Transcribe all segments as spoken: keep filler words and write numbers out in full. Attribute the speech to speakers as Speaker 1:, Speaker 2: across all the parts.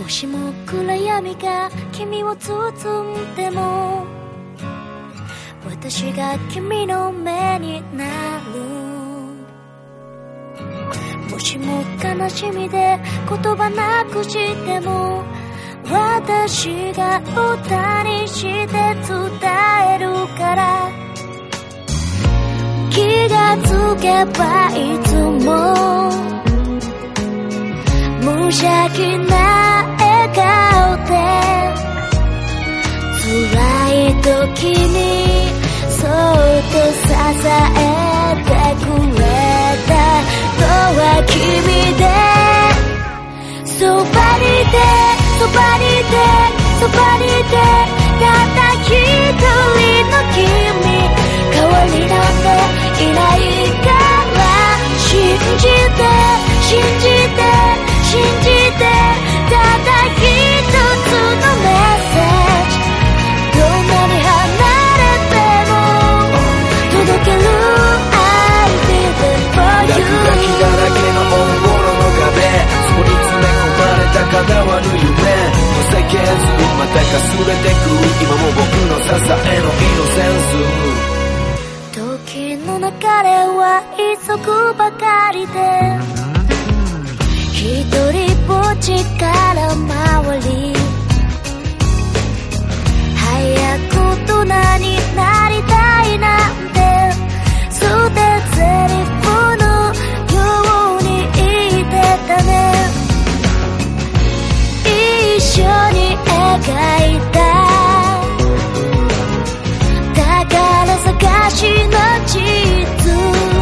Speaker 1: もしも暗闇が君を包んでも私が君の目になる。もしも悲しみで言葉なくしても私が歌にして伝えるから。気がつけばいつも無邪気な笑顔で辛い時にそっと支えてくれたのは君で。そばにいてそばにいてそばにいてたった一人の君、代わりなんていないから信じて信じて信じてただ一つのメッセージ。どんなに離れても届ける I live for you。 落書きだらけのオンボロの壁、そこに詰め込まれた叶わぬ夢、のせけずまたかすれてく今も僕の支えのイノセンス。時の流れは急ぐばかりで一人ぼっちから回り早く大人になりたいなんて捨て台詞のように言ってたね。一緒に描いた宝探しの地図、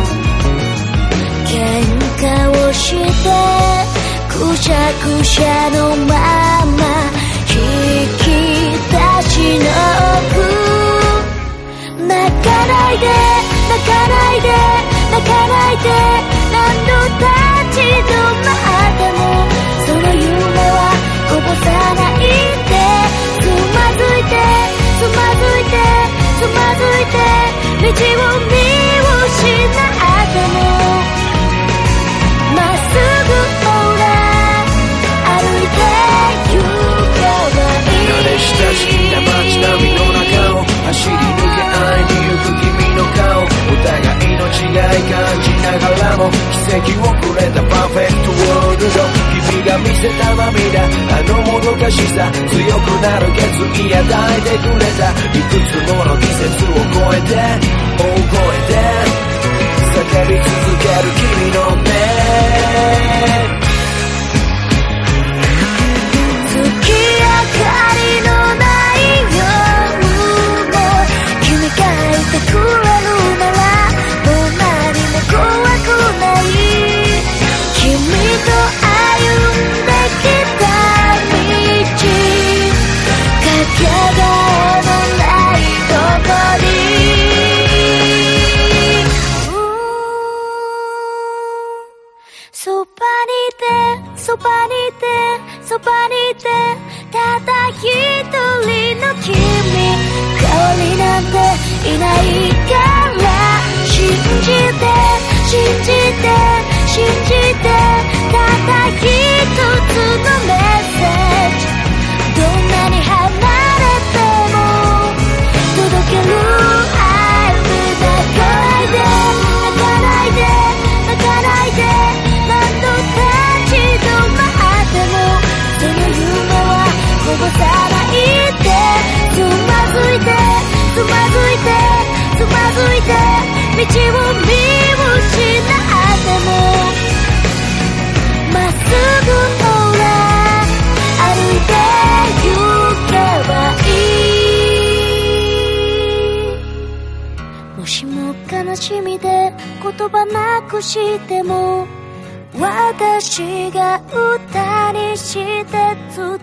Speaker 1: 喧嘩をしてくしゃくしゃのまま引き出しの奥、泣かないで泣かないで泣かないで何度立ち止まってもその夢はこぼさないで。つまずいてつまずいてつまずいて道を見失ってもまっすぐほら歩いて行けばいい。慣れ親しんだ街並みの中を走り抜け会いに行く君の顔、お互いの違い感じながらも奇跡をくれたパーフェクトワールド。君が見せた涙、あのもどかしさ、強くなる決意与えてくれたいくつもの季節を超えて大声で叫び続ける君の目、月明かりのない夜も君がいてくれるならもう何も怖くない。君と歩んできた道、かけがえのないとこにそばにいてそばにいてそばにいてただ一人の君、代わりなんていないから信じて信じて信じてただ一つのメッセージ。どんなに離れても届ける I will not go。 泣かないで泣かないで何度立ち止まってもその夢はこぼさないで。つまずいてつまずいてつまずいて道を見失ってもまっすぐほら歩いて行けばいい。もしも悲しみで言葉なくしても私が歌にして伝